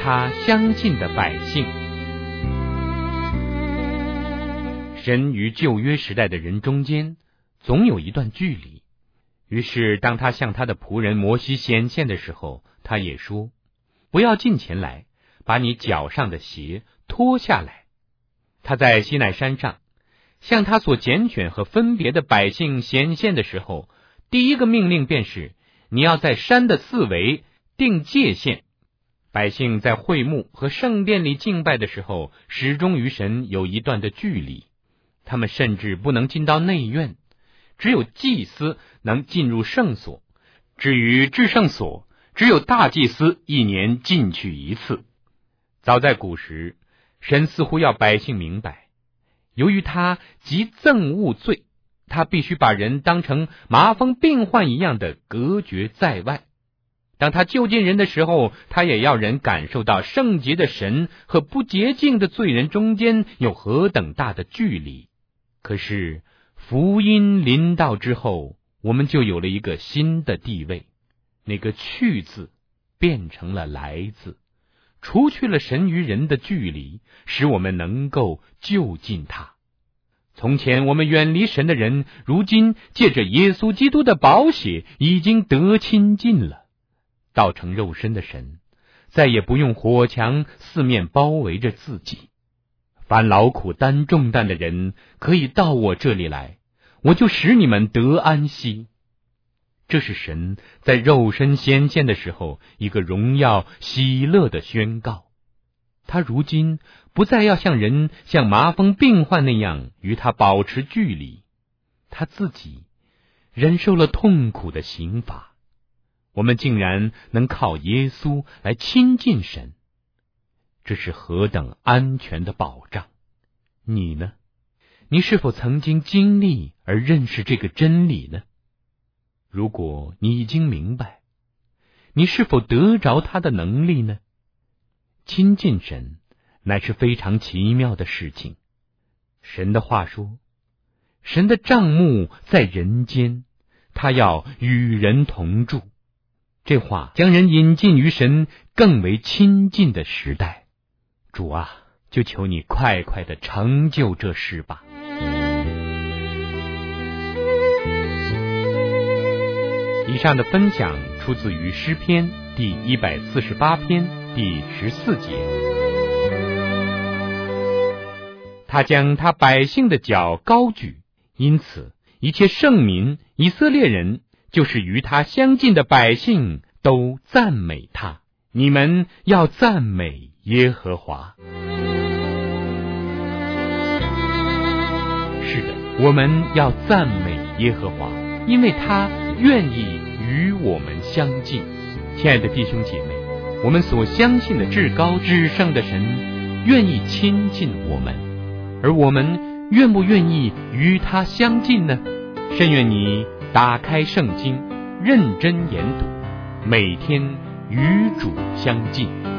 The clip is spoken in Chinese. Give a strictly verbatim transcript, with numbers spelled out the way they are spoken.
他相近的百姓。神与旧约时代的人中间总有一段距离，于是当他向他的仆人摩西显现的时候，他也说，不要近前来，把你脚上的鞋脱下来。他在西奈山上向他所拣选和分别的百姓显现的时候，第一个命令便是，你要在山的四围定界限。百姓在会幕和圣殿里敬拜的时候，始终与神有一段的距离，他们甚至不能进到内院，只有祭司能进入圣所，至于至圣所，只有大祭司一年进去一次。早在古时，神似乎要百姓明白，由于他极憎恶罪，他必须把人当成麻风病患一样的隔绝在外。当他救近人的时候，他也要人感受到圣洁的神和不洁净的罪人中间有何等大的距离。可是福音临到之后，我们就有了一个新的地位，那个去字变成了来字，除去了神与人的距离，使我们能够就近他。从前我们远离神的人，如今借着耶稣基督的宝血已经得亲近了。道成肉身的神再也不用火墙四面包围着自己，凡劳苦担重担的人可以到我这里来，我就使你们得安息。这是神在肉身显现的时候一个荣耀喜乐的宣告。他如今不再要像人像麻风病患那样与他保持距离，他自己忍受了痛苦的刑罚，我们竟然能靠耶稣来亲近神，这是何等安全的保障。你呢？你是否曾经经历而认识这个真理呢？如果你已经明白，你是否得着他的能力呢？亲近神乃是非常奇妙的事情。神的话说，神的帐幕在人间，他要与人同住。这话将人引进于神更为亲近的时代。主啊，就求你快快地成就这事吧。以上的分享出自于诗篇第一百四十八篇第十四节。他将他百姓的脚高举，因此一切圣民以色列人，就是与他相近的百姓，都赞美他。你们要赞美耶和华。是的，我们要赞美耶和华，因为他愿意与我们相近。亲爱的弟兄姐妹，我们所相信的至高至圣的神愿意亲近我们，而我们愿不愿意与他相近呢？甚愿你打开圣经，认真研读，每天与主相近。